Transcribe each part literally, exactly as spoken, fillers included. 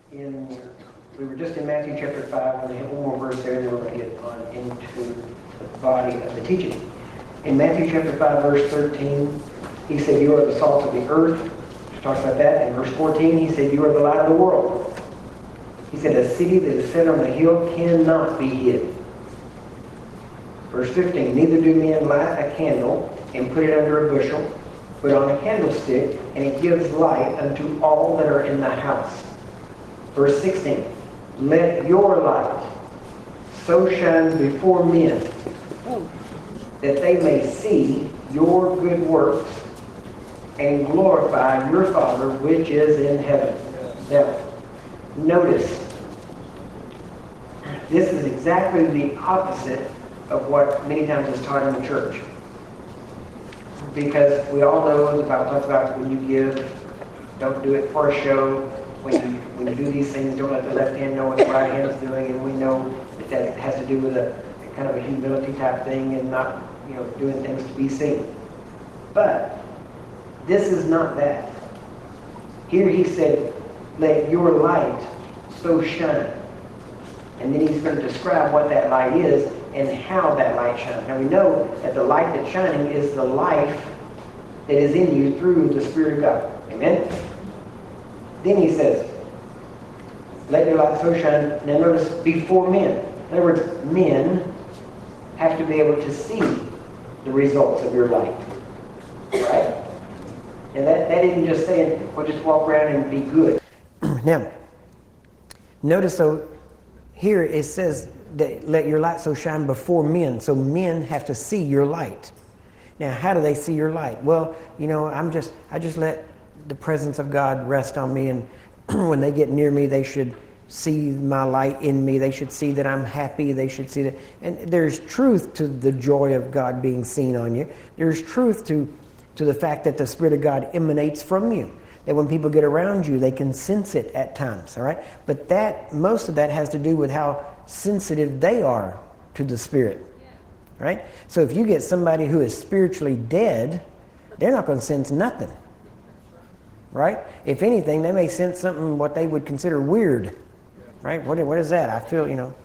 in, we were just in Matthew chapter five, we're going to hit one more verse there, and then we're going to get on into the body of the teaching. In Matthew chapter five, verse thirteen, he said, you are the salt of the earth. He talks about that. In verse fourteen, he said, you are the light of the world. He said, a city that is set on a hill cannot be hid. Verse fifteen, neither do men light a candle and put it under a bushel, but on a candlestick, and it gives light unto all that are in the house. Verse sixteen, let your light so shine before men that they may see your good works and glorify your Father which is in heaven. Now, notice, this is exactly the opposite of what many times is taught in the church. Because we all know the Bible talks about when you give, don't do it for a show. When you, when you do these things, don't let the left hand know what the right hand is doing. And we know that that has to do with a kind of a humility type thing and not, you know, doing things to be seen. But this is not that. Here he said, let your light so shine. And then he's going to describe what that light is and how that light shines. Now we know that the light that's shining is the life that is in you through the Spirit of God. Amen? Then he says, let your light so shine. Now notice, before men. In other words, men have to be able to see the results of your light. Right? And that, that isn't just saying, well, just walk around and be good. Now, notice though, here it says that let your light so shine before men. So men have to see your light. Now, how do they see your light? Well, you know, I'm just, I just let the presence of God rest on me, and when they get near me, they should see my light in me. They should see that I'm happy. They should see that. And there's truth to the joy of God being seen on you. There's truth to, to the fact that the Spirit of God emanates from you. That when people get around you, they can sense it at times, all right? But that, most of that has to do with how sensitive they are to the Spirit, right? So if you get somebody who is spiritually dead, they're not going to sense nothing, right? If anything, they may sense something what they would consider weird, right? What, what is that? I feel, you know.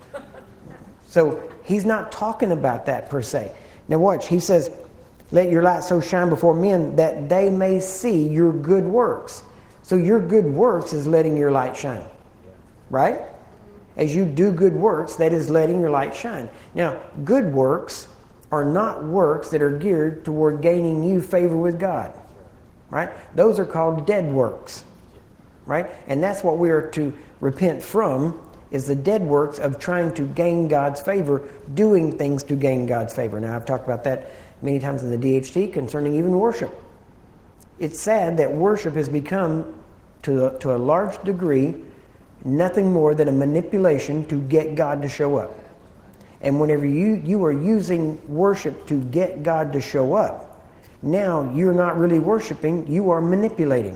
So he's not talking about that per se. Now watch, he says, let your light so shine before men that they may see your good works. So your good works is letting your light shine, right? As you do good works, that is letting your light shine. Now, good works are not works that are geared toward gaining you favor with God, right? Those are called dead works, right? And that's what we are to repent from, is the dead works of trying to gain God's favor, doing things to gain God's favor. Now, I've talked about that many times in the D H T concerning even worship. It's sad that worship has become, to a, to a large degree, nothing more than a manipulation to get God to show up. And whenever you, you are using worship to get God to show up, now you're not really worshiping, you are manipulating.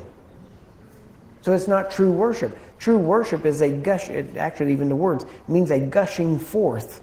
So it's not true worship. True worship is a gush, actually even the words, means a gushing forth,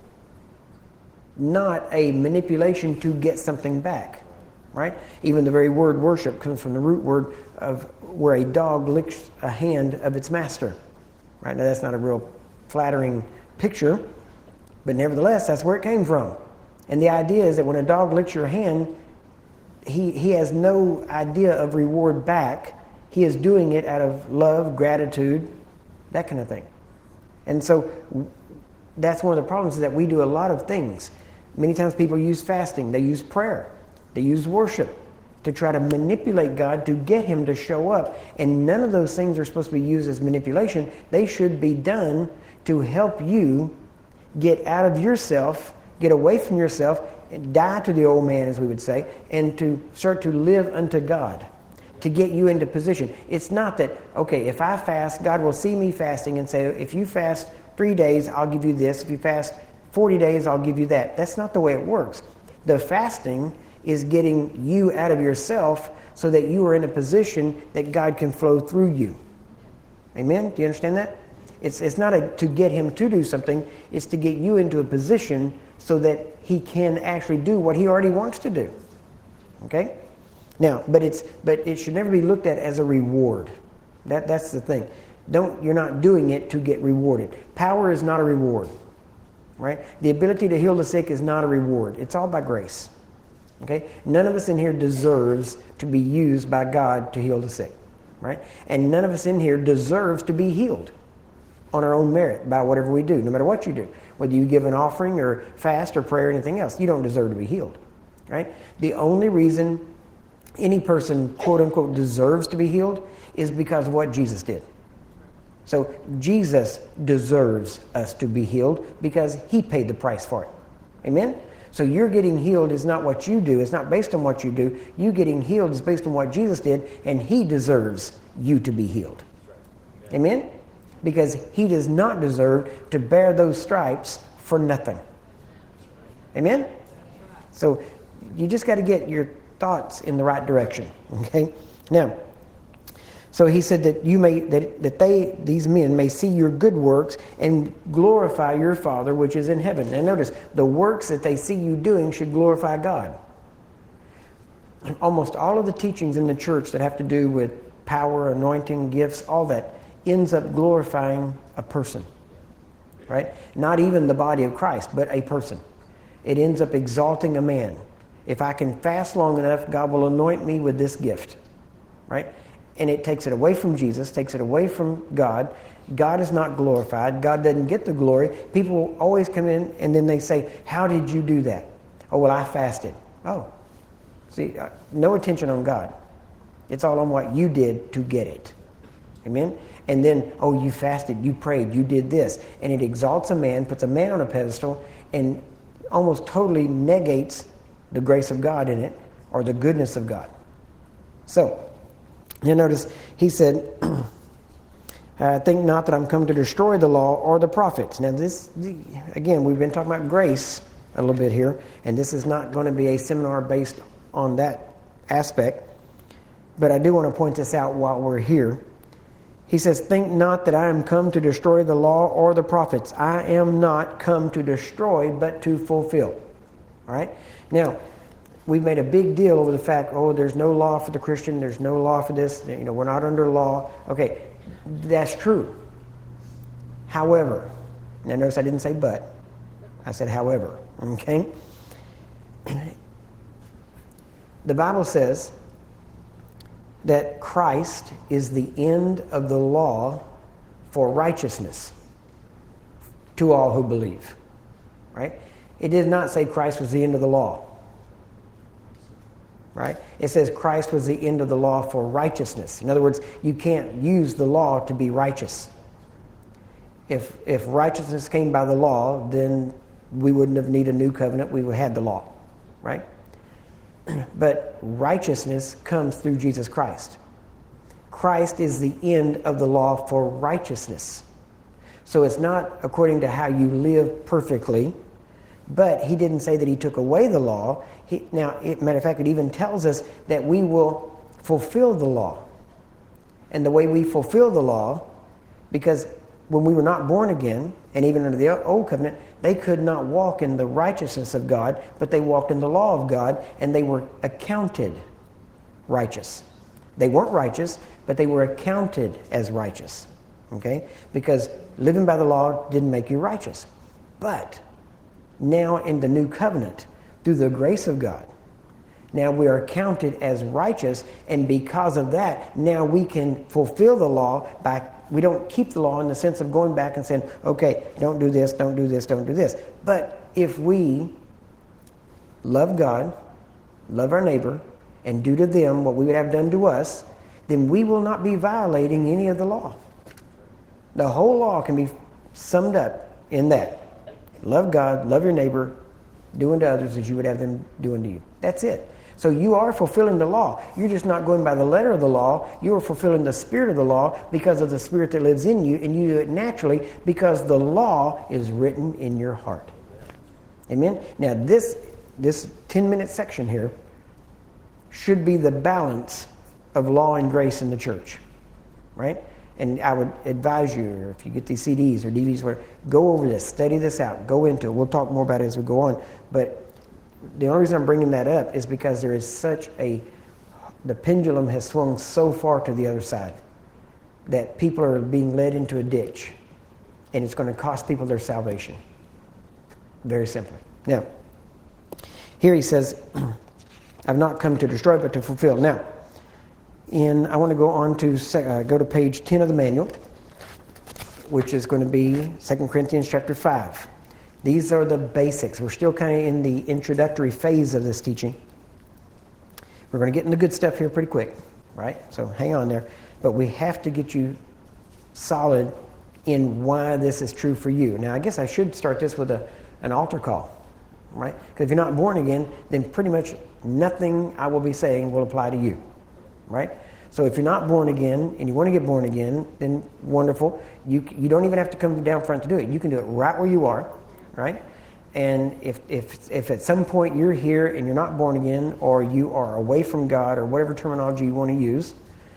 not a manipulation to get something back, right? Even the very word worship comes from the root word of where a dog licks a hand of its master, right? Now that's not a real flattering picture, but nevertheless, that's where it came from. And the idea is that when a dog licks your hand, he, he has no idea of reward back. He is doing it out of love, gratitude, that kind of thing. And so that's one of the problems, is that we do a lot of things. Many times people use fasting, they use prayer, they use worship to try to manipulate God to get him to show up. And none of those things are supposed to be used as manipulation. They should be done to help you get out of yourself, get away from yourself, and die to the old man, as we would say, and to start to live unto God, to get you into position. It's not that, okay, if I fast, God will see me fasting and say, if you fast three days, I'll give you this. If you fast forty days, I'll give you that. That's not the way it works. The fasting is getting you out of yourself so that you are in a position that God can flow through you. Amen? Do you understand that? It's, it's not a, to get him to do something. It's to get you into a position so that he can actually do what he already wants to do. Okay? Now, but it's but it should never be looked at as a reward. That that's the thing. Don't, you're not doing it to get rewarded. Power is not a reward, right? The ability to heal the sick is not a reward. It's all by grace, okay? None of us in here deserves to be used by God to heal the sick, right? And none of us in here deserves to be healed on our own merit by whatever we do, no matter what you do. Whether you give an offering or fast or prayer or anything else, you don't deserve to be healed, right? The only reason any person, quote unquote, deserves to be healed is because of what Jesus did. So Jesus deserves us to be healed because he paid the price for it. Amen? So you're getting healed is not what you do. It's not based on what you do. You getting healed is based on what Jesus did, and he deserves you to be healed. Amen? Because he does not deserve to bear those stripes for nothing. Amen? So you just got to get your thoughts in the right direction. Okay? Now, so he said that you may that, that they these men may see your good works and glorify your Father which is in heaven. And notice the works that they see you doing should glorify God. Almost all of the teachings in the church that have to do with power, anointing, gifts, all that ends up glorifying a person. Right? Not even the body of Christ, but a person. It ends up exalting a man. If I can fast long enough, God will anoint me with this gift. Right? And it takes it away from Jesus, takes it away from God. God is not glorified. God doesn't get the glory. People always come in and then they say, how did you do that? Oh, well, I fasted. Oh, see, uh, no attention on God. It's all on what you did to get it. Amen? And then, oh, you fasted, you prayed, you did this. And it exalts a man, puts a man on a pedestal, and almost totally negates the grace of God in it or the goodness of God. So, you notice he said, uh, think not that I'm come to destroy the law or the prophets. Now this, again, we've been talking about grace a little bit here, and this is not going to be a seminar based on that aspect, but I do want to point this out while we're here. He says, think not that I am come to destroy the law or the prophets. I am not come to destroy, but to fulfill. All right? Now, we've made a big deal over the fact, oh, there's no law for the Christian, there's no law for this, you know, we're not under law. Okay, that's true. However, now notice I didn't say but, I said however, okay? The Bible says that Christ is the end of the law for righteousness to all who believe, right? It did not say Christ was the end of the law. Right? It says Christ was the end of the law for righteousness. In other words, you can't use the law to be righteous. If if righteousness came by the law, then we wouldn't have needed a new covenant. We would have had the law, right? But righteousness comes through Jesus Christ. Christ is the end of the law for righteousness. So it's not according to how you live perfectly, but he didn't say that he took away the law. He, now, it, matter of fact, it even tells us that we will fulfill the law. And the way we fulfill the law, because when we were not born again, and even under the old covenant, they could not walk in the righteousness of God, but they walked in the law of God, and they were accounted righteous. They weren't righteous, but they were accounted as righteous. Okay? Because living by the law didn't make you righteous. But now in the new covenant, through the grace of God, now we are counted as righteous, and because of that, now we can fulfill the law by, we don't keep the law in the sense of going back and saying, okay, don't do this, don't do this, don't do this. But if we love God, love our neighbor, and do to them what we would have done to us, then we will not be violating any of the law. The whole law can be summed up in that. Love God, love your neighbor, do unto others as you would have them do unto you. That's it. So you are fulfilling the law. You're just not going by the letter of the law. You are fulfilling the spirit of the law because of the spirit that lives in you, and you do it naturally because the law is written in your heart. Amen? Now this, this ten-minute section here should be the balance of law and grace in the church, right? And I would advise you, if you get these C Ds or D V Ds, where go over this, study this out, go into it. We'll talk more about it as we go on. But the only reason I'm bringing that up is because there is such a, the pendulum has swung so far to the other side. that people are being led into a ditch, and it's going to cost people their salvation. Very simply. Now, here he says, I've not come to destroy, but to fulfill. Now, in, I want to go on to, uh, go to page ten of the manual, which is going to be Second Corinthians chapter five. These are the basics. We're still kind of in the introductory phase of this teaching. We're going to get into good stuff here pretty quick, right? So hang on there. But we have to get you solid in why this is true for you. Now, I guess I should start this with a, an altar call, right? Because if you're not born again, then pretty much nothing I will be saying will apply to you, right? So if you're not born again and you want to get born again, then wonderful. You, you don't even have to come down front to do it. You can do it right where you are, right? And if, if, if at some point you're here and you're not born again, or you are away from God, or whatever terminology you want to use,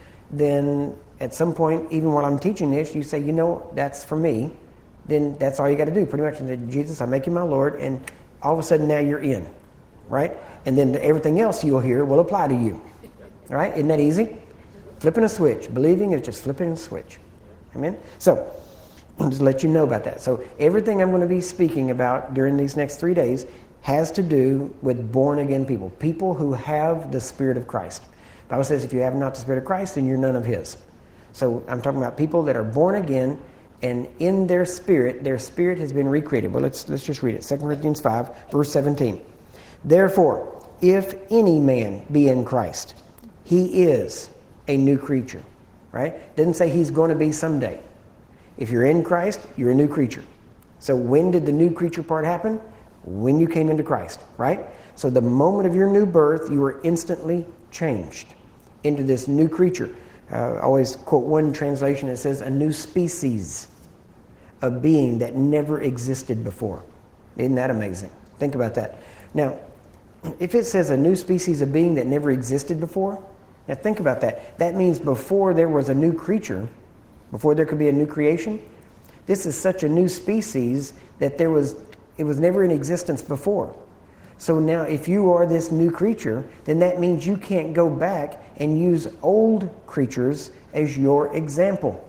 then at some point, even while I'm teaching this, you say, you know, that's for me. Then that's all you got to do. Pretty much, Jesus, I make you my Lord, and all of a sudden now you're in, right? And then everything else you'll hear will apply to you, right? Isn't that easy? Flipping a switch. Believing is just flipping a switch. Amen? So, I'll just let you know about that. So everything I'm going to be speaking about during these next three days has to do with born-again people. People who have the Spirit of Christ. The Bible says if you have not the Spirit of Christ, then you're none of His. So I'm talking about people that are born again, and in their spirit, their spirit has been recreated. Well, let's, let's just read it. Second Corinthians five, verse seventeen. Therefore, if any man be in Christ, he is a new creature. Right? Doesn't say he's going to be someday. If you're in Christ, you're a new creature. So when did the new creature part happen? When you came into Christ, right? So the moment of your new birth, you were instantly changed into this new creature. Uh, I always quote one translation that says, a new species of being that never existed before. Isn't that amazing? Think about that. Now, if it says a new species of being that never existed before, now think about that. That means before there was a new creature, before there could be a new creation, this is such a new species that there was, it was never in existence before. So now if you are this new creature, then that means you can't go back and use old creatures as your example.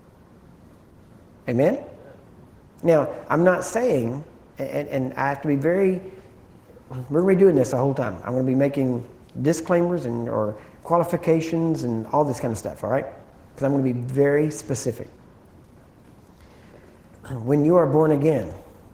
Amen? Now, I'm not saying, and, and I have to be very, we're going to be doing this the whole time. I'm going to be making disclaimers and or qualifications and all this kind of stuff, all right? Because I'm going to be very specific. When you are born again,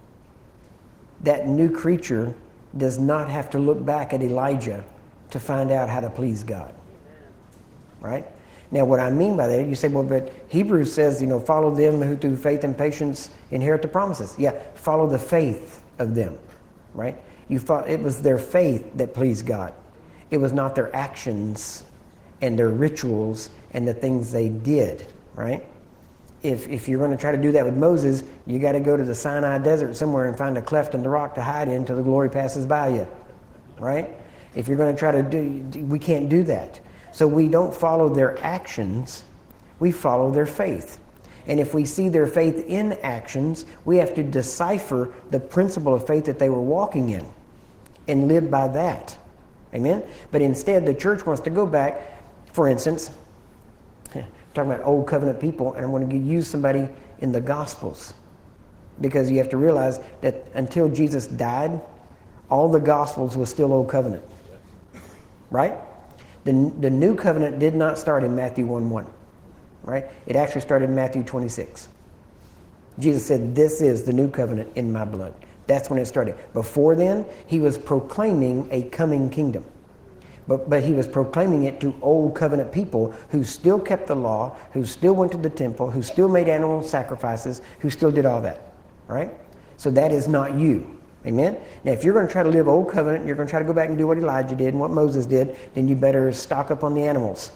that new creature does not have to look back at Elijah to find out how to please God. Right? Now, what I mean by that, you say, well, but Hebrews says, you know, follow them who through faith and patience inherit the promises. Yeah, follow the faith of them. Right? You thought it was their faith that pleased God. It was not their actions and their rituals and the things they did. Right? If, if you're going to try to do that with Moses, you got to go to the Sinai desert somewhere and find a cleft in the rock to hide in until the glory passes by you, right? If you're going to try to do, we can't do that. So we don't follow their actions, we follow their faith. And if we see their faith in actions, we have to decipher the principle of faith that they were walking in and live by that. Amen? But instead, the church wants to go back, for instance, talking about old covenant people, and I'm going to use somebody in the Gospels, because you have to realize that until Jesus died, all the Gospels was still old covenant, right? The, the new covenant did not start in Matthew one one, right? It actually started in Matthew twenty-six. Jesus said, this is the new covenant in my blood. That's when it started. Before then, he was proclaiming a coming kingdom. But, but he was proclaiming it to old covenant people who still kept the law, who still went to the temple, who still made animal sacrifices, who still did all that, right? So that is not you. Amen? Now, if you're going to try to live old covenant, you're going to try to go back and do what Elijah did and what Moses did, then you better stock up on the animals,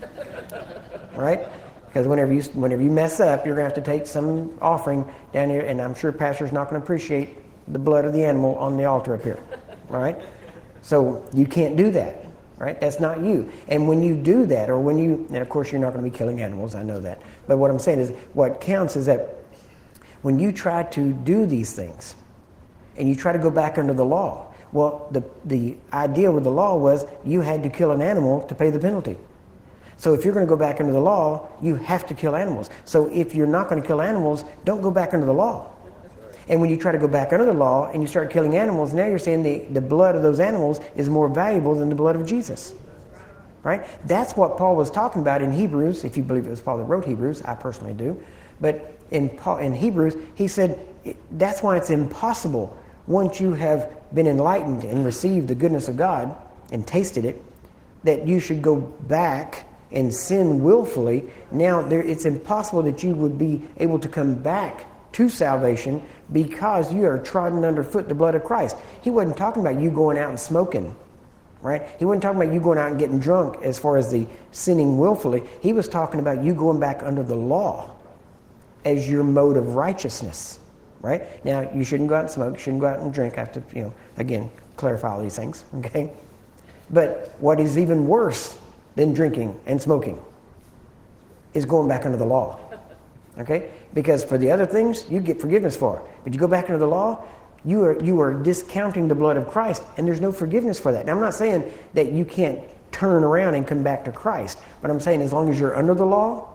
right? Because whenever you, whenever you mess up, you're going to have to take some offering down here, and I'm sure Pastor's not going to appreciate the blood of the animal on the altar up here, right? So you can't do that. Right? That's not you. And when you do that, or when you, and of course you're not going to be killing animals, I know that. But what I'm saying is, what counts is that when you try to do these things, and you try to go back under the law, well, the, the idea with the law was you had to kill an animal to pay the penalty. So if you're going to go back under the law, you have to kill animals. So if you're not going to kill animals, don't go back under the law. And when you try to go back under the law and you start killing animals, now you're saying the, the blood of those animals is more valuable than the blood of Jesus. Right? That's what Paul was talking about in Hebrews, if you believe it was Paul that wrote Hebrews. I personally do. But in, Paul, in Hebrews, he said that's why it's impossible, once you have been enlightened and received the goodness of God and tasted it, that you should go back and sin willfully. Now there, it's impossible that you would be able to come back to salvation because you are trodden underfoot the blood of Christ. He wasn't talking about you going out and smoking, right? He wasn't talking about you going out and getting drunk as far as the sinning willfully. He was talking about you going back under the law as your mode of righteousness, right? Now, you shouldn't go out and smoke, you shouldn't go out and drink. I have to, you know, again, clarify all these things, okay? But what is even worse than drinking and smoking is going back under the law, okay? Because for the other things, you get forgiveness for. But you go back under the law, you are you are discounting the blood of Christ, and there's no forgiveness for that. Now, I'm not saying that you can't turn around and come back to Christ, but I'm saying as long as you're under the law,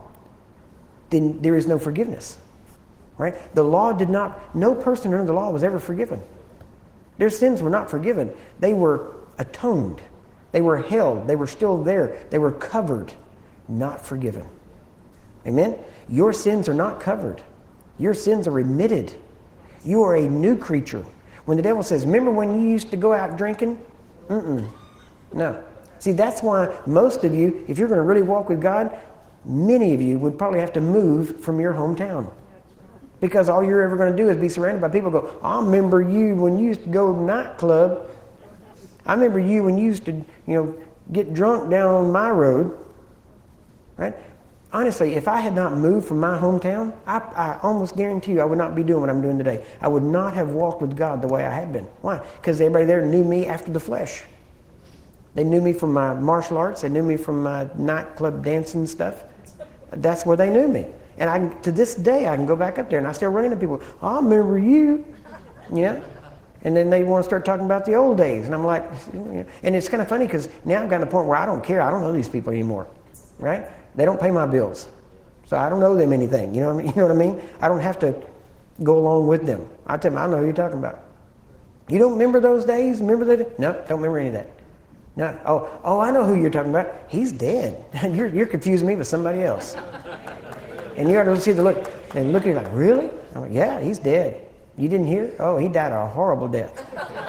then there is no forgiveness, right? The law did not, no person under the law was ever forgiven. Their sins were not forgiven. They were atoned. They were held. They were still there. They were covered, not forgiven. Amen? Your sins are not covered. Your sins are remitted. You are a new creature. When the devil says, remember when you used to go out drinking? Mm-mm. No. See, that's why most of you, if you're going to really walk with God, many of you would probably have to move from your hometown. Because all you're ever going to do is be surrounded by people who go, I remember you when you used to go to the nightclub. I remember you when you used to, you know, get drunk down on my road. Right? Honestly, if I had not moved from my hometown, I, I almost guarantee you I would not be doing what I'm doing today. I would not have walked with God the way I had been. Why? Because everybody there knew me after the flesh. They knew me from my martial arts. They knew me from my nightclub dancing stuff. That's where they knew me. And I, to this day, I can go back up there and I still run into people. I remember you. Yeah. And then they want to start talking about the old days. And I'm like, and it's kind of funny because now I've gotten to the point where I don't care. I don't know these people anymore. Right? They don't pay my bills. So I don't owe them anything. You know what I mean? You know what I mean? I don't have to go along with them. I tell them, I know who you're talking about. You don't remember those days? Remember that? No, don't remember any of that. No. Oh, oh, I know who you're talking about. He's dead. you're, you're confusing me with somebody else. And you ought to see the look. And look at you like, really? I'm like, yeah, he's dead. You didn't hear? Oh, he died a horrible death.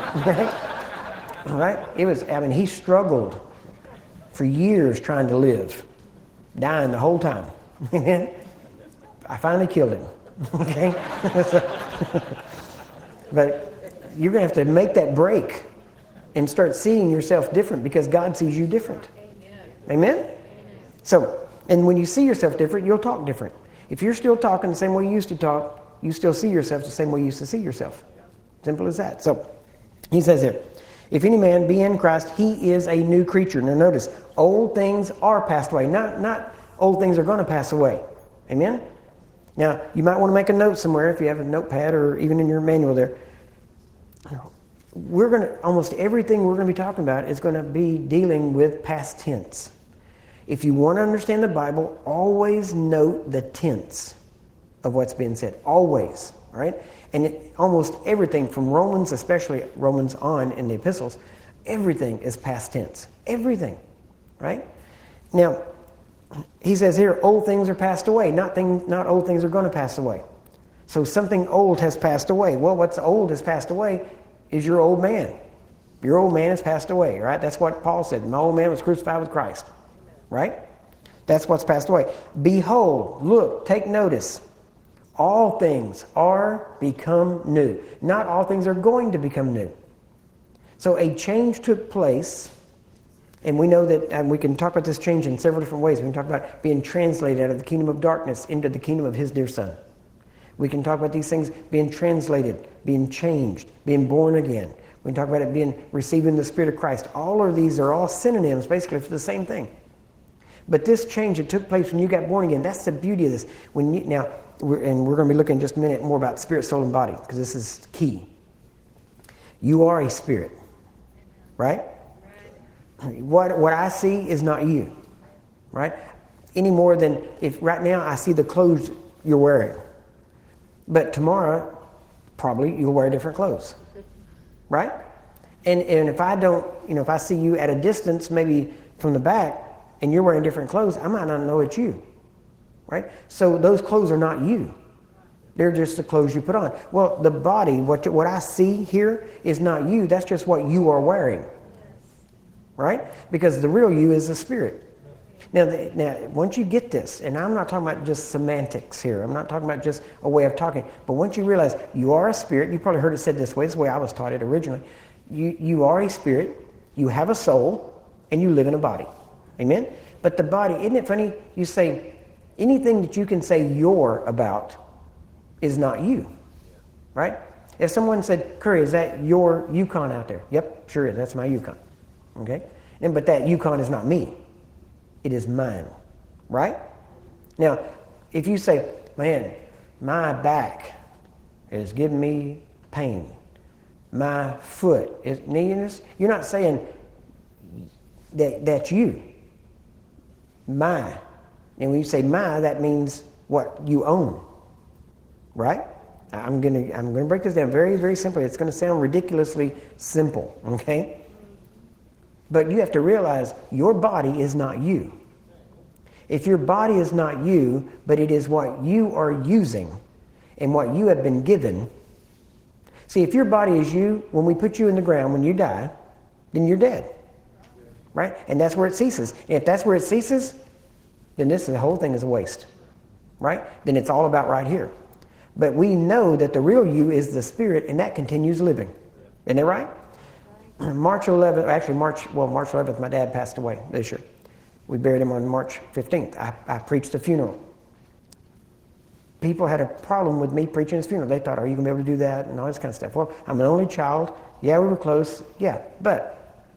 Right? Right? It was, I mean, he struggled for years trying to live, dying the whole time. I finally killed him. Okay? But you're going to have to make that break and start seeing yourself different because God sees you different. Amen? Amen? So, and when you see yourself different, you'll talk different. If you're still talking the same way you used to talk, you still see yourself the same way you used to see yourself. Simple as that. So, he says here, if any man be in Christ, he is a new creature. Now notice, old things are passed away. Not, not old things are going to pass away. Amen? Now, you might want to make a note somewhere if you have a notepad or even in your manual there. We're going to, almost everything we're going to be talking about is going to be dealing with past tense. If you want to understand the Bible, always note the tense of what's being said. Always, right? And it, almost everything from Romans, especially Romans on in the epistles, everything is past tense. Everything, right? Now, he says here, old things are passed away. Not, thing, not old things are going to pass away. So something old has passed away. Well, what's old has passed away is your old man. Your old man has passed away, right? That's what Paul said. My old man was crucified with Christ. Right? That's what's passed away. Behold, look, take notice. All things are become new. Not all things are going to become new. So a change took place, and we know that, and we can talk about this change in several different ways. We can talk about being translated out of the kingdom of darkness into the kingdom of his dear son. We can talk about these things being translated, being changed, being born again. We can talk about it being receiving the Spirit of Christ. All of these are all synonyms basically for the same thing. But this change that took place when you got born again, that's the beauty of this. When you, now, we're, and we're going to be looking in just a minute more about spirit, soul, and body, because this is key. You are a spirit, right? What, what I see is not you, right? any more than if right now I see the clothes you're wearing. But tomorrow, probably you'll wear different clothes, right? And and if I don't, you know, if I see you at a distance, maybe from the back, and you're wearing different clothes, I might not know it's you, right? So those clothes are not you. They're just the clothes you put on. Well, the body, what what I see here is not you. That's just what you are wearing, right? Because the real you is the spirit. Now, the, now, once you get this, and I'm not talking about just semantics here. I'm not talking about just a way of talking. But once you realize you are a spirit, you probably heard it said this way. This is the way I was taught it originally. You you are a spirit. You have a soul, and you live in a body. Amen. But the body, isn't it funny? You say anything that you can say you're about is not you, right? If someone said, Curry, is that your Yukon out there? Yep, sure is. That's my Yukon. Okay? And but that Yukon is not me. It is mine, right? Now, if you say, man, my back is giving me pain. My foot is needing this. You're not saying that that's you. My. And when you say my, that means what you own. Right? I'm gonna I'm gonna break this down very, very simply. It's gonna sound ridiculously simple, okay? But you have to realize your body is not you. If your body is not you, but it is what you are using and what you have been given. See, if your body is you, when we put you in the ground, when you die, then you're dead. Right? And that's where it ceases. And if that's where it ceases, then this the whole thing is a waste. Right? Then it's all about right here. But we know that the real you is the spirit, and that continues living. Isn't that right? March eleventh, actually March, well, March eleventh, my dad passed away this year. We buried him on March fifteenth. I, I preached the funeral. People had a problem with me preaching his funeral. They thought, are you going to be able to do that? And all this kind of stuff. Well, I'm an only child. Yeah, we were close. Yeah, but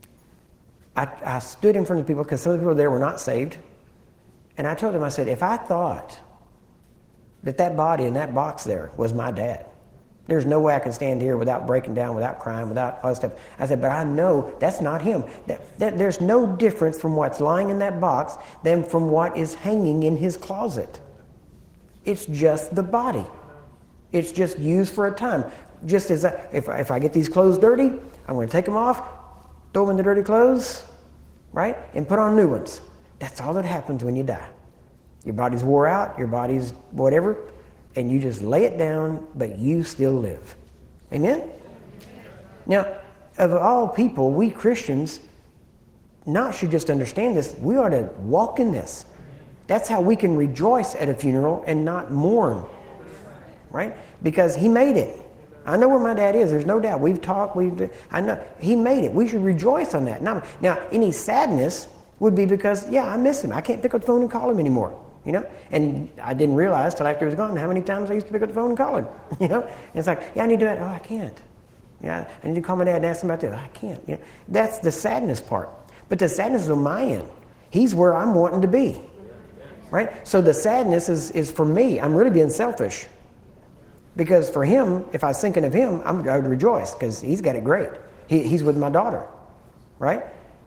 I, I stood in front of people because some of the people there were not saved. And I told them, I said, if I thought that that body in that box there was my dad, there's no way I can stand here without breaking down, without crying, without all that stuff. I said, but I know that's not him. That, that, there's no difference from what's lying in that box than from what is hanging in his closet. It's just the body. It's just used for a time. Just as I, if, if I get these clothes dirty, I'm going to take them off, throw them in the dirty clothes, right, and put on new ones. That's all that happens when you die. Your body's wore out, your body's whatever, and you just lay it down, but you still live. Amen? Now, of all people, we Christians not should just understand this, we ought to walk in this. That's how we can rejoice at a funeral and not mourn, right? Because he made it. I know where my dad is, there's no doubt. We've talked, we've, I know, he made it. We should rejoice on that. Now, now any sadness would be because, yeah, I miss him. I can't pick up the phone and call him anymore. You know, and I didn't realize till after he was gone how many times I used to pick up the phone and call him. You know, and it's like, yeah, I need to do that. Oh, I can't. Yeah, I need to call my dad and ask him about this. I can't. You know, that's the sadness part. But the sadness is on my end. He's where I'm wanting to be, right? So the sadness is is for me. I'm really being selfish, because for him, if I was thinking of him, I'm, I would rejoice because he's got it great. He, he's with my daughter, right?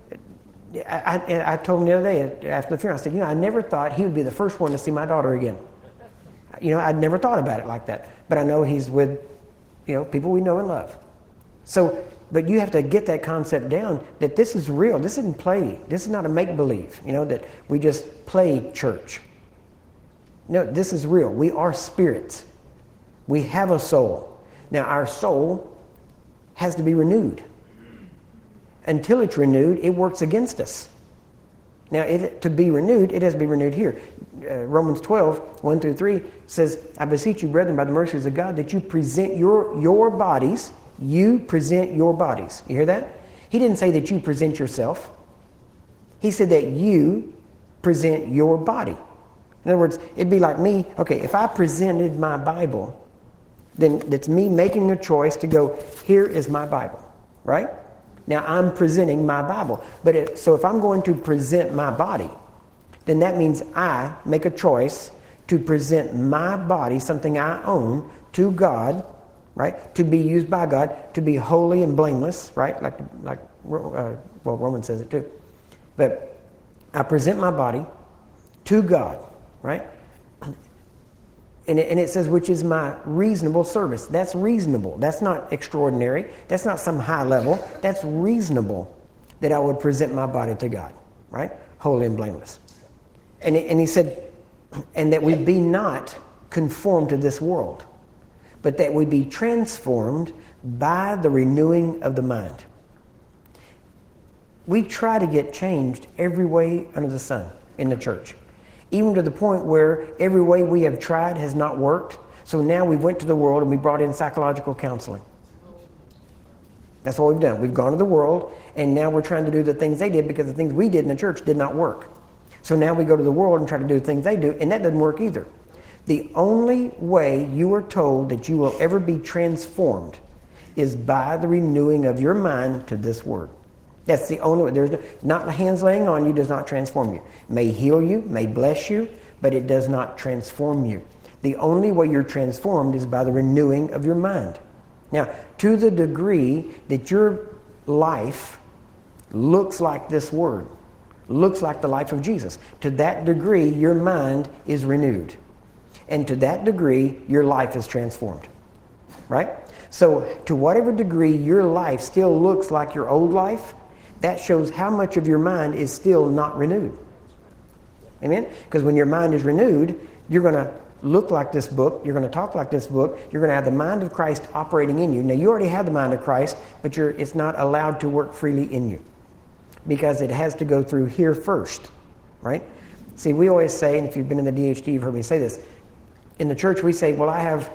I, I, I told him the other day after the funeral, I said, you know, I never thought he would be the first one to see my daughter again. You know, I'd never thought about it like that. But I know he's with, you know, people we know and love. So, but you have to get that concept down that this is real. This isn't play. This is not a make-believe, you know, that we just play church. No, this is real. We are spirits. We have a soul. Now, our soul has to be renewed. Until it's renewed, it works against us. Now, it, to be renewed, it has to be renewed here. Uh, Romans twelve, one through three says, I beseech you, brethren, by the mercies of God, that you present your, your bodies, you present your bodies. You hear that? He didn't say that you present yourself. He said that you present your body. In other words, it'd be like me, okay, if I presented my Bible, then it's me making a choice to go, here is my Bible, right? Now, I'm presenting my Bible. But it, so if I'm going to present my body, then that means I make a choice to present my body, something I own, to God, right? To be used by God, to be holy and blameless, right? Like, like uh, well, Romans says it too. But I present my body to God, right? And it, and it says, which is my reasonable service. That's reasonable. That's not extraordinary. That's not some high level. That's reasonable that I would present my body to God, right? Holy and blameless. And, and he said, and that we be not conformed to this world, but that we be transformed by the renewing of the mind. We try to get changed every way under the sun in the church, even to the point where every way we have tried has not worked. So now we went to the world and we brought in psychological counseling. That's what we've done. We've gone to the world, and now we're trying to do the things they did because the things we did in the church did not work. So now we go to the world and try to do the things they do, and that doesn't work either. The only way you are told that you will ever be transformed is by the renewing of your mind to this word. That's the only way. There's no, not the hands laying on you does not transform you. It may heal you, may bless you, but it does not transform you. The only way you're transformed is by the renewing of your mind. Now, to the degree that your life looks like this word, looks like the life of Jesus, to that degree your mind is renewed. And to that degree your life is transformed. Right? So to whatever degree your life still looks like your old life, that shows how much of your mind is still not renewed. Amen? Because when your mind is renewed, you're going to look like this book, you're going to talk like this book, you're going to have the mind of Christ operating in you. Now, you already have the mind of Christ, but you're, it's not allowed to work freely in you because it has to go through here first, right? See, we always say, and if you've been in the D H D, you've heard me say this, in the church we say, well, I have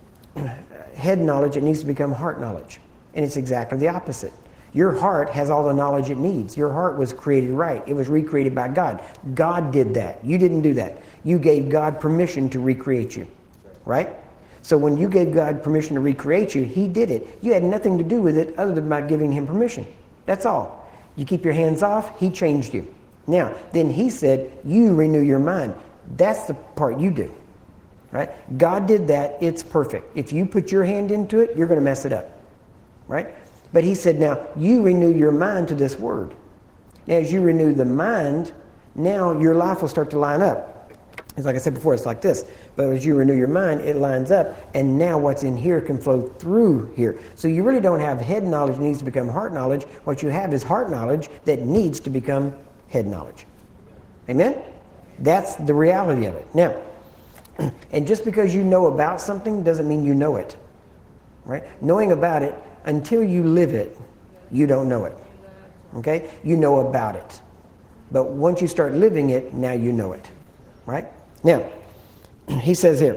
head knowledge, it needs to become heart knowledge. And it's exactly the opposite. Your heart has all the knowledge it needs. Your heart was created right. It was recreated by God. God did that. You didn't do that. You gave God permission to recreate you, right? So when you gave God permission to recreate you, he did it. You had nothing to do with it other than by giving him permission. That's all. You keep your hands off, he changed you. Now, then he said, you renew your mind. That's the part you do, right? God did that. It's perfect. If you put your hand into it, you're going to mess it up, right? But he said, now, you renew your mind to this word. Now, as you renew the mind, now your life will start to line up. It's like I said before, it's like this. But as you renew your mind, it lines up, and now what's in here can flow through here. So you really don't have head knowledge that needs to become heart knowledge. What you have is heart knowledge that needs to become head knowledge. Amen? That's the reality of it. Now, and just because you know about something doesn't mean you know it. Right? Knowing about it, until you live it, you don't know it. Okay? You know about it. But once you start living it, now you know it. Right? Now, he says here,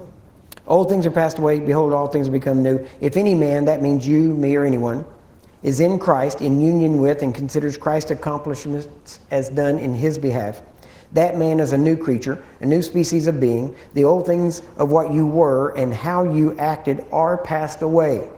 old things are passed away, behold, all things have become new. If any man, that means you, me, or anyone, is in Christ, in union with, and considers Christ's accomplishments as done in his behalf, that man is a new creature, a new species of being. The old things of what you were and how you acted are passed away.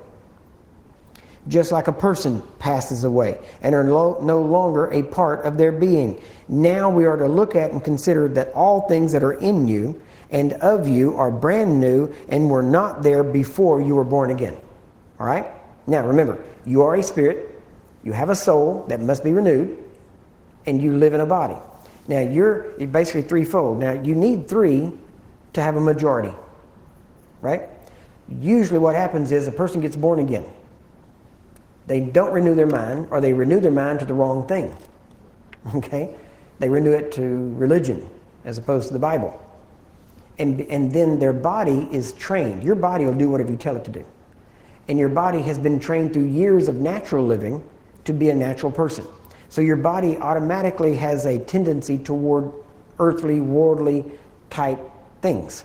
Just like a person passes away and are lo- no longer a part of their being. Now we are to look at and consider that all things that are in you and of you are brand new and were not there before you were born again. All right? Now remember, you are a spirit, you have a soul that must be renewed, and you live in a body. Now you're basically threefold. Now you need three to have a majority, right? Usually what happens is a person gets born again. They don't renew their mind, or they renew their mind to the wrong thing, okay? They renew it to religion as opposed to the Bible. And, and then their body is trained. Your body will do whatever you tell it to do. And your body has been trained through years of natural living to be a natural person. So your body automatically has a tendency toward earthly, worldly type things.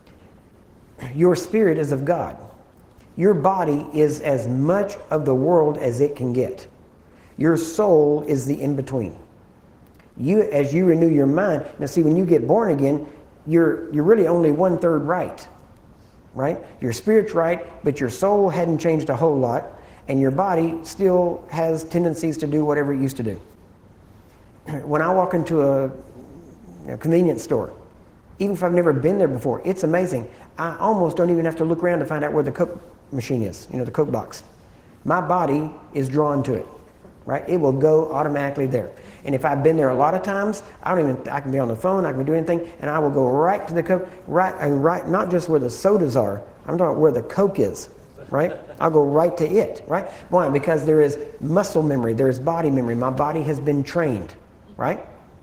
Your spirit is of God. Your body is as much of the world as it can get. Your soul is the in-between. You, as you renew your mind, now see, when you get born again, you're you're really only one-third right, right? Your spirit's right, but your soul hadn't changed a whole lot, and your body still has tendencies to do whatever it used to do. When I walk into a, a convenience store, even if I've never been there before, it's amazing. I almost don't even have to look around to find out where the Coke machine is, you know, the Coke box. My body is drawn to it. right? It will go automatically there. And if I've been there a lot of times, I don't even, I can be on the phone, I can do anything, and I will go right to the Coke, right, and right, not just where the sodas are, I'm talking where the Coke is, right? I'll go right to it, right? Why? Because there is muscle memory, there is body memory. My body has been trained, right?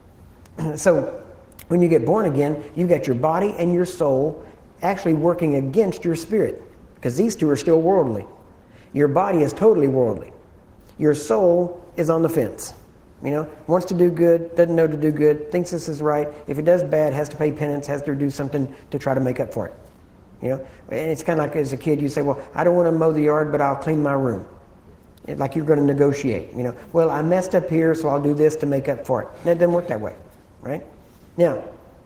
So when you get born again, you got your body and your soul actually working against your spirit, because these two are still worldly. Your body is totally worldly. Your soul is on the fence. You know, wants to do good, doesn't know to do good, thinks this is right. If it does bad, has to pay penance, has to do something to try to make up for it. You know, and it's kind of like as a kid, you say, well, I don't want to mow the yard, but I'll clean my room. It's like you're going to negotiate, you know. Well, I messed up here, so I'll do this to make up for it. And it doesn't work that way, right? Now,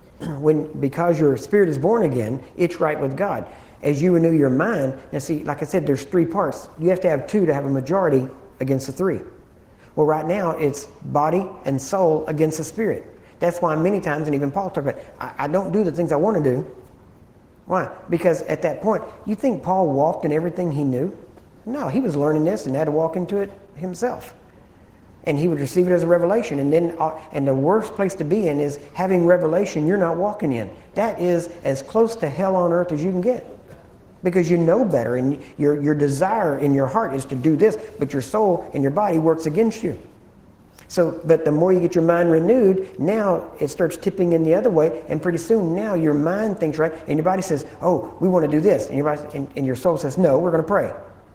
when because your spirit is born again, it's right with God. As you renew your mind, now see, like I said, there's three parts. You have to have two to have a majority against the three. Well, right now, it's body and soul against the spirit. That's why many times, and even Paul talked about, I, I don't do the things I want to do. Why? Because at that point, you think Paul walked in everything he knew? No, he was learning this and had to walk into it himself. And he would receive it as a revelation. And then, uh, and the worst place to be in is having revelation you're not walking in. That is as close to hell on earth as you can get. Because you know better, and your, your desire in your heart is to do this, but your soul and your body works against you. So, but the more you get your mind renewed, now it starts tipping in the other way, and pretty soon now your mind thinks right, and your body says, oh, we want to do this. And your, body, and, and your soul says, no, we're going to pray.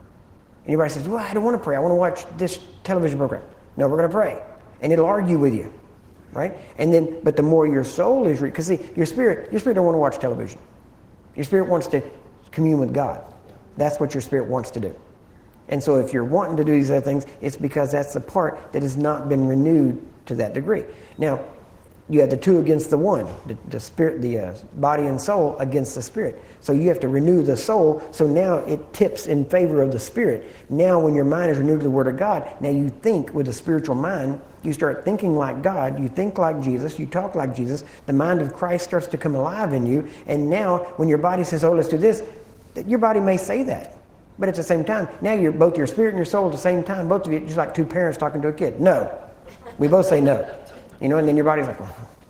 And your body says, well, I don't want to pray. I want to watch this television program. No, we're going to pray. And it'll argue with you, right? And then, but the more your soul is, because see, your spirit, your spirit don't want to watch television. Your spirit wants to commune with God. That's what your spirit wants to do. And so if you're wanting to do these other things, it's because that's the part that has not been renewed to that degree. Now, you have the two against the one, the, the spirit, the uh, body and soul against the spirit. So you have to renew the soul. So now it tips in favor of the spirit. Now when your mind is renewed to the Word of God, now you think with a spiritual mind. You start thinking like God. You think like Jesus. You talk like Jesus. The mind of Christ starts to come alive in you. And now when your body says, oh, let's do this, your body may say that. But at the same time, now you're both your spirit and your soul at the same time, both of you, just like two parents talking to a kid. No. We both say no. You know, and then your body's like,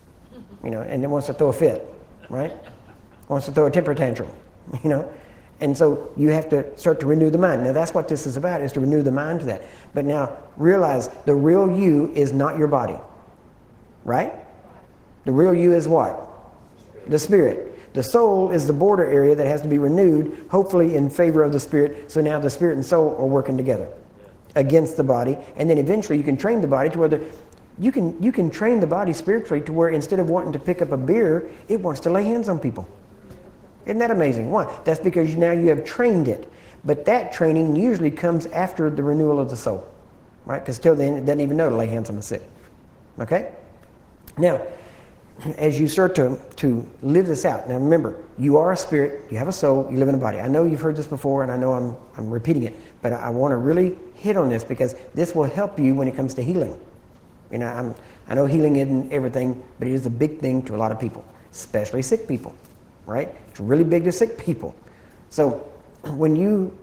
you know, and it wants to throw a fit, right? Wants to throw a temper tantrum, you know. And so you have to start to renew the mind. Now that's what this is about, is to renew the mind to that. But now realize the real you is not your body, right? The real you is what? The spirit. The soul is the border area that has to be renewed, hopefully in favor of the spirit. So now the spirit and soul are working together against the body. And then eventually you can train the body to where the, you can, you can train the body spiritually to where instead of wanting to pick up a beer, it wants to lay hands on people. Isn't that amazing? Why? That's because now you have trained it. But that training usually comes after the renewal of the soul, right? Because till then it doesn't even know to lay hands on the sick. Okay? Now, as you start to, to live this out, now remember, you are a spirit, you have a soul, you live in a body. I know you've heard this before, and I know I'm, I'm repeating it, but I, I want to really hit on this because this will help you when it comes to healing. You know, I'm, I know healing isn't everything, but it is a big thing to a lot of people, especially sick people, right? It's really big to sick people. So when you,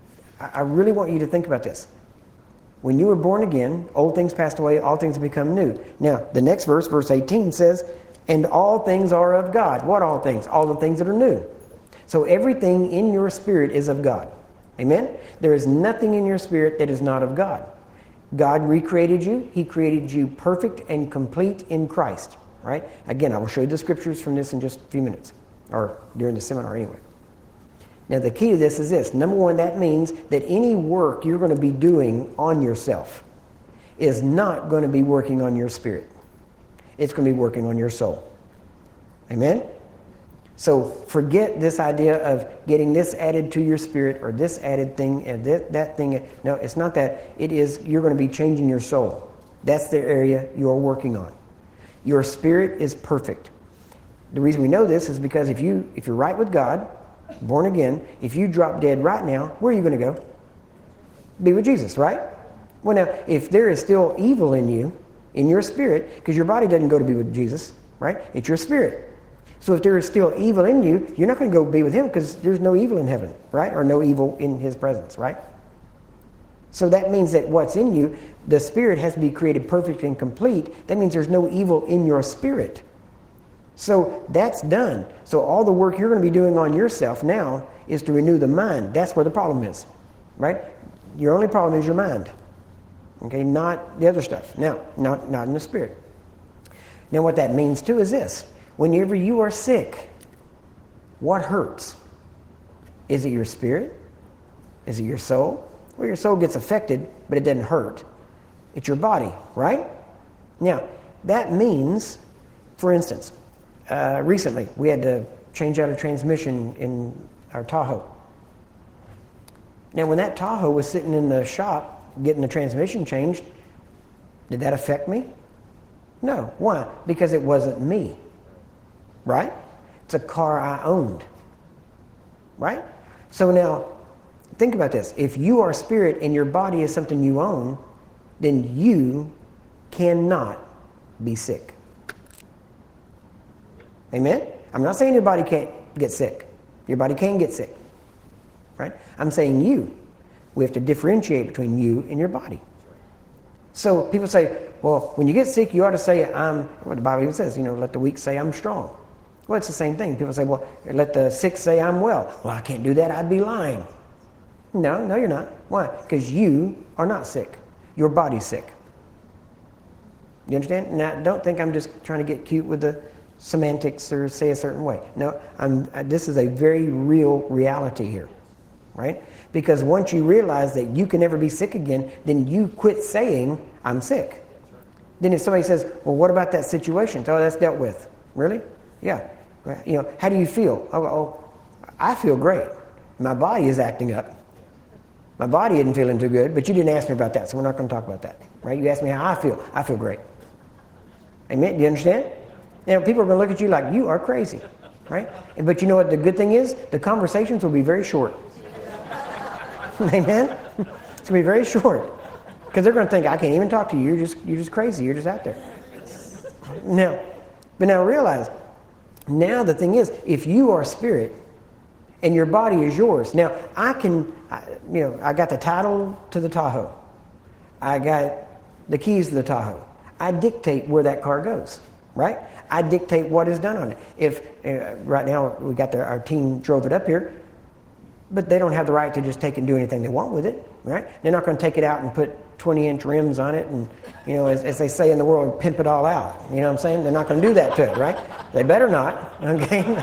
I, I really want you to think about this. When you were born again, old things passed away, all things have become new. Now, the next verse, verse eighteen says, and all things are of God. What all things? All the things that are new. So everything in your spirit is of God. Amen? There is nothing in your spirit that is not of God. God recreated you. He created you perfect and complete in Christ. Right? Again, I will show you the scriptures from this in just a few minutes, or during the seminar anyway. Now the key to this is this. Number one, that means that any work you're going to be doing on yourself is not going to be working on your spirit. It's going to be working on your soul. Amen? So forget this idea of getting this added to your spirit or this added thing and that, that thing. No, it's not that. It is you're going to be changing your soul. That's the area you're working on. Your spirit is perfect. The reason we know this is because if, you, if you're right with God, born again, if you drop dead right now, where are you going to go? Be with Jesus, right? Well, now, if there is still evil in you, in your spirit, because your body doesn't go to be with Jesus, right? It's your spirit. So if there is still evil in you, you're not going to go be with him because there's no evil in heaven, right? Or no evil in his presence, right? So that means that what's in you, the spirit has to be created perfect and complete. That means there's no evil in your spirit. So that's done. So all the work you're going to be doing on yourself now is to renew the mind. That's where the problem is, right? Your only problem is your mind, okay? Not the other stuff. Now, not, not in the spirit. Now what that means too is this. Whenever you are sick, what hurts? Is it your spirit? Is it your soul? Well, your soul gets affected, but it doesn't hurt. It's your body, right? Now, that means, for instance, uh, recently we had to change out a transmission in our Tahoe. Now, when that Tahoe was sitting in the shop getting the transmission changed, did that affect me? No. Why? Because it wasn't me, right? It's a car I owned, right? So now, think about this. If you are spirit and your body is something you own, then you cannot be sick. Amen? I'm not saying your body can't get sick. Your body can get sick, right? I'm saying you. We have to differentiate between you and your body. So people say, well, when you get sick, you ought to say, I'm, what the Bible even says, you know, let the weak say I'm strong. Well, it's the same thing. People say, well, let the sick say I'm well. Well, I can't do that. I'd be lying. No, no, you're not. Why? Because you are not sick. Your body's sick. You understand? Now, don't think I'm just trying to get cute with the semantics or say a certain way. No, I'm, this is a very real reality here, right? Because once you realize that you can never be sick again, then you quit saying, I'm sick. Then if somebody says, well, what about that situation? Oh, that's dealt with. Really? Yeah. You know, how do you feel? Oh, oh, I feel great. My body is acting up. My body isn't feeling too good, but you didn't ask me about that, so we're not going to talk about that, right? You asked me how I feel. I feel great. Amen? Do you understand? Now, people are going to look at you like you are crazy, right? But you know what the good thing is? The conversations will be very short. Amen? It's going to be very short. Because they're going to think, I can't even talk to you. You're just, you're just crazy. You're just out there. Now, but now realize, now the thing is, if you are spirit and your body is yours, now I can, I, you know, I got the title to the Tahoe. I got the keys to the Tahoe. I dictate where that car goes, right? I dictate what is done on it. If uh, right now we got the, our team drove it up here, but they don't have the right to just take it and do anything they want with it, right? They're not going to take it out and put twenty inch rims on it and, you know, as, as they say in the world, pimp it all out. You know what I'm saying? They're not going to do that to it, right? They better not, okay?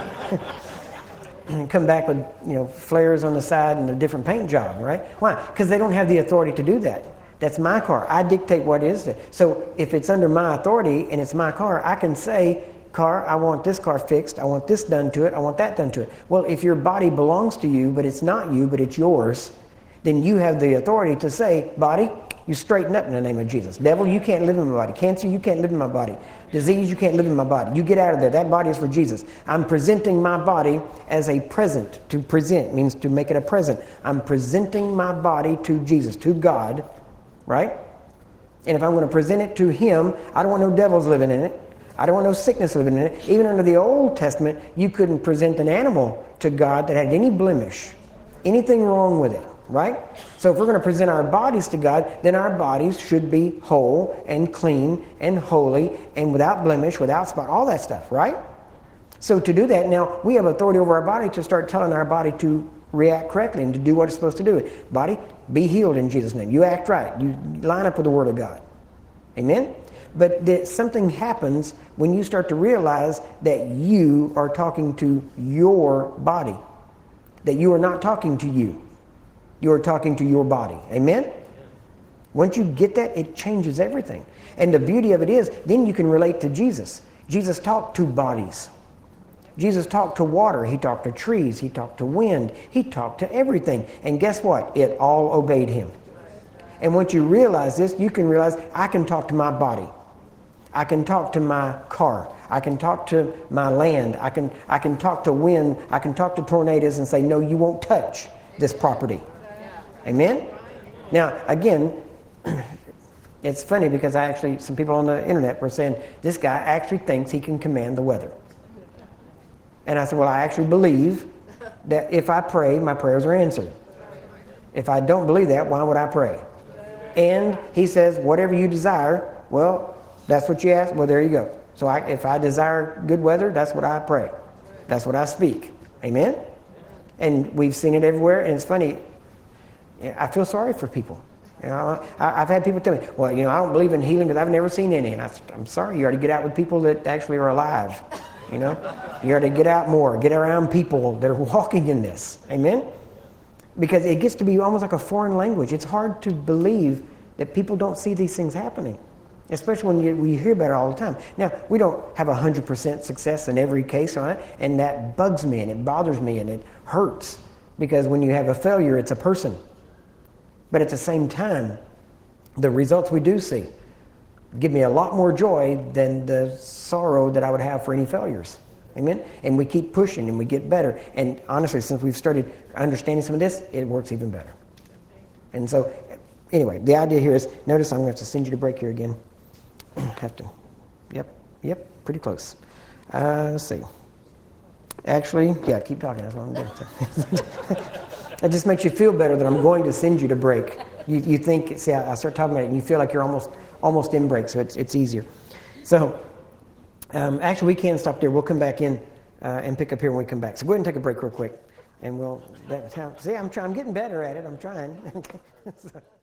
And come back with, you know, flares on the side and a different paint job, right? Why? Because they don't have the authority to do that. That's my car. I dictate what is it. So if it's under my authority and it's my car, I can say, car, I want this car fixed. I want this done to it. I want that done to it. Well, if your body belongs to you, but it's not you, but it's yours, then you have the authority to say, body, you straighten up in the name of Jesus. Devil, you can't live in my body. Cancer, you can't live in my body. Disease, you can't live in my body. You get out of there. That body is for Jesus. I'm presenting my body as a present. To present means to make it a present. I'm presenting my body to Jesus, to God, right? And if I'm going to present it to him, I don't want no devils living in it. I don't want no sickness living in it. Even under the Old Testament, you couldn't present an animal to God that had any blemish, anything wrong with it, right? So if we're going to present our bodies to God, then our bodies should be whole and clean and holy and without blemish, without spot, all that stuff, right? So to do that, now we have authority over our body to start telling our body to react correctly and to do what it's supposed to do. Body, be healed in Jesus' name. You act right. You line up with the Word of God. Amen? But that something happens when you start to realize that you are talking to your body. That you are not talking to you. You are talking to your body. Amen? Once you get that, it changes everything. And the beauty of it is, then you can relate to Jesus. Jesus talked to bodies. Jesus talked to water. He talked to trees. He talked to wind. He talked to everything. And guess what? It all obeyed him. And once you realize this, you can realize, I can talk to my body. I can talk to my car. I can talk to my land. I can, I can talk to wind. I can talk to tornadoes and say, no, you won't touch this property. Amen? Now, again, it's funny because I actually, some people on the internet were saying, this guy actually thinks he can command the weather. And I said, well, I actually believe that if I pray, my prayers are answered. If I don't believe that, why would I pray? And he says, whatever you desire, well, that's what you ask. Well, there you go. So I, if I desire good weather, that's what I pray. That's what I speak. Amen? And we've seen it everywhere. And it's funny, I feel sorry for people. You know, I, I've had people tell me, well, you know, I don't believe in healing because I've never seen any. And I, I'm sorry, you ought to get out with people that actually are alive. You know, you ought to get out more, get around people that are walking in this. Amen? Because it gets to be almost like a foreign language. It's hard to believe that people don't see these things happening, especially when you, we hear about it all the time. Now, we don't have one hundred percent success in every case on it, and that bugs me and it bothers me and it hurts, because when you have a failure, it's a person. But at the same time, the results we do see give me a lot more joy than the sorrow that I would have for any failures. Amen? And we keep pushing and we get better. And honestly, since we've started understanding some of this, it works even better. And so, anyway, the idea here is, notice I'm going to have to send you to break here again. Have to, yep, yep, pretty close. Uh, let's see. Actually, yeah, keep talking, that's what I'm doing. That just makes you feel better that I'm going to send you to break. You, you think, see, I, I start talking about it and you feel like you're almost almost in break, so it's, it's easier. So, um, actually, we can stop there. We'll come back in uh, and pick up here when we come back. So go ahead and take a break real quick. And we'll, that, see, I'm, try, I'm getting better at it. I'm trying.